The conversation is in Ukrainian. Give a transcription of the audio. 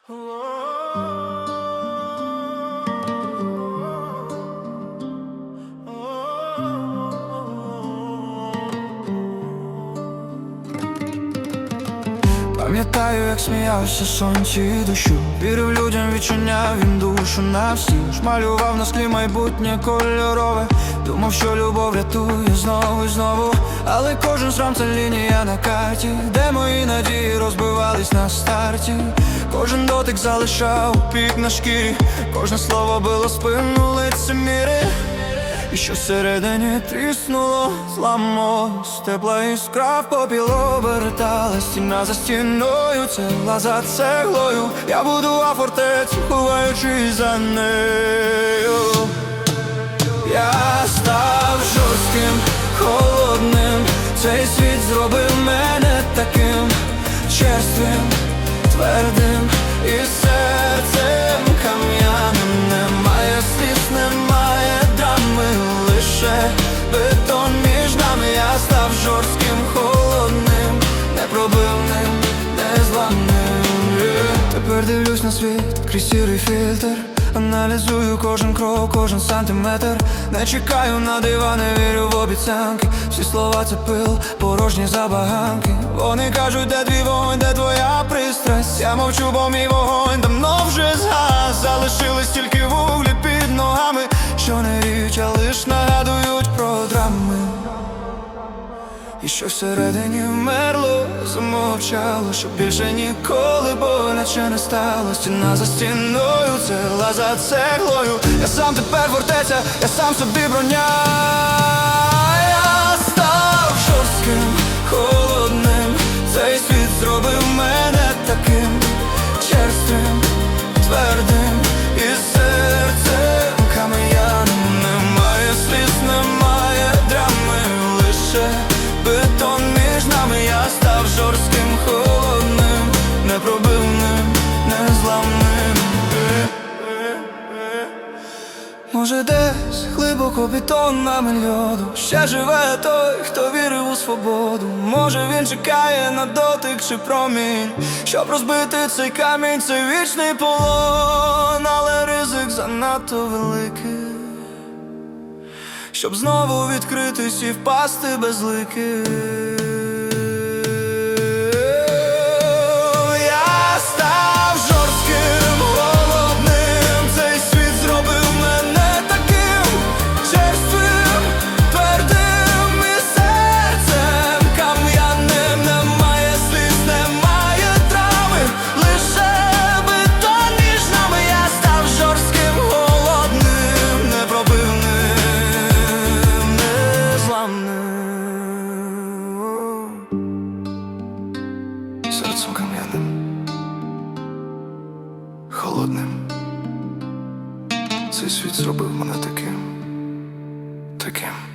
Пам'ятаю, як сміявся сонці і дощу, вірив людям, відчиняв їм душу на всі. Шмалював на склі майбутнє кольорове, думав, що любов рятує знову і знову. Але кожен шрам — це лінія на карті, де мої надії розбивались на старті. Кожен дотик залишав пік на шкірі, кожне слово било спину лицеміри. І що всередині тріснуло, зламалось, тепла іскра в попіл оберталась. Стіна за стіною, цегла за цеглою, я будував фортецю, ховаючись за нею. Я став жорстким, холодним, цей світ зробив мене таким черствим, твердим і серцем кам'яним. Немає сліз, немає драми, лише бетон між нами. Я став жорстким, холодним, непробивним, незламним. Тепер дивлюсь на світ крізь сірий фільтр, аналізую кожен крок, кожен сантиметр. Не чекаю на дива, не вірю в обіцянки. Всі слова — це пил, порожні забаганки. Вони кажуть, де твій вогонь, де твоя пристрасть. Я мовчу, бо мій вогонь давно вже згас. Залишились тільки вуглі під ногами, що не ріють, а лиш нагадують про драми. І що всередині вмерло, замовчало, щоб більше ніколи боляче не стало. Стіна за стіною, цегла за цеглою, я сам тепер фортеця, я сам собі броня. Я став жорстким, холодним, цей світ зробив мене таким черствим, твердим і серцем кам'яним. Немає сліз, немає драми, лише бетон між нами. Я став жорстким, холодним, непробивним, незламним. Може, десь глибоко під тоннами льоду ще живе той, хто вірив у свободу. Може, він чекає на дотик чи промінь, щоб розбити цей камінь. Це вічний полон, але ризик занадто великий, щоб знову відкритись і впасти безликий. Я став жорстким, холодним, цей світ зробив мене таким черствим, твердим і серцем кам'яним. Немає сліз, немає драми, лише бетон між нами. Я став жорстким, холодним, непробивним, серцем кам'яним, холодним. Цей світ зробив мене таким.